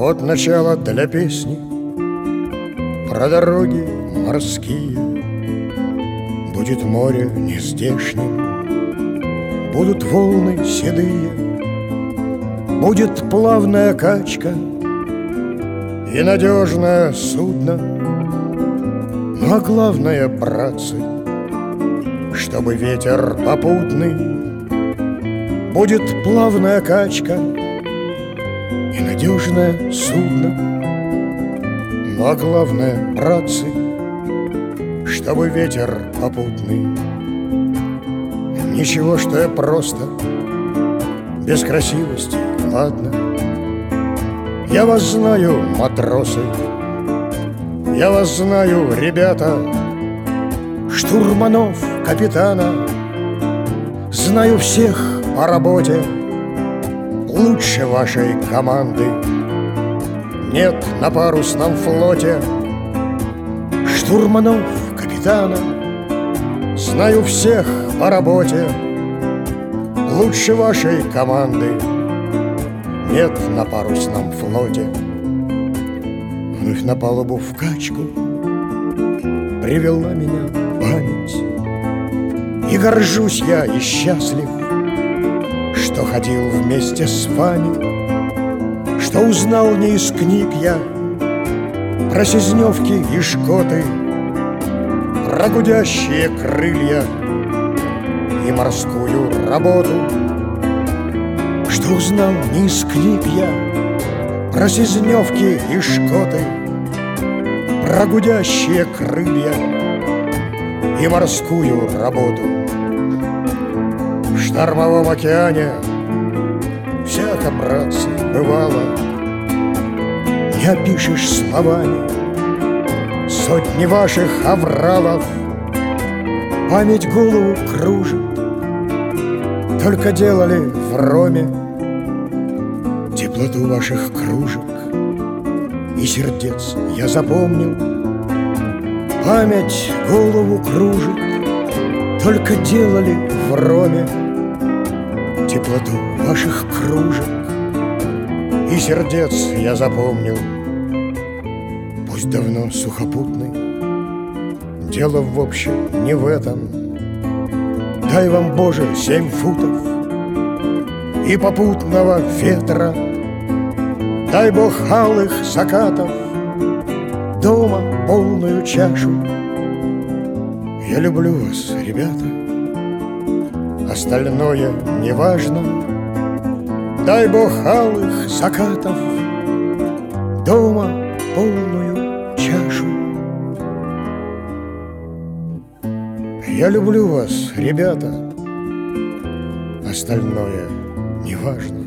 Вот начало для песни про дороги морские. Будет море нездешним, будут волны седые, будет плавная качка и надежное судно. Ну а главное, братцы, чтобы ветер попутный, будет плавная качка и надежное судно. Ну а главное, братцы, чтобы ветер попутный. Ничего, что я просто без красивости, ладно. Я вас знаю, матросы, я вас знаю, ребята, штурманов, капитана. Знаю всех по работе, лучше вашей команды нет на парусном флоте. Штурманов, капитана, знаю всех по работе, лучше вашей команды нет на парусном флоте. Вновь на палубу в качку привела меня память, и горжусь я и счастлив, что ходил вместе с вами, что узнал не из книг я про Сизневки и Шкоты, про гудящие крылья и морскую работу, что узнал не из книг я про Сизневки и Шкоты, про гудящие крылья и морскую работу. В штормовом океане всяко, братцы, бывало, не опишешь словами сотни ваших авралов. Память голову кружит, только делали в роме теплоту ваших кружек и сердец я запомнил. Память голову кружит, только делали в роме теплоту ваших кружек и сердец я запомнил. Пусть давно сухопутный, дело в общем не в этом. Дай вам, Боже, 7 футов и попутного ветра, дай Бог алых закатов, дома полную чашу. Я люблю вас, ребята, остальное не важно. Дай Бог алых закатов, дома полную чашу. Я люблю вас, ребята, остальное не важно.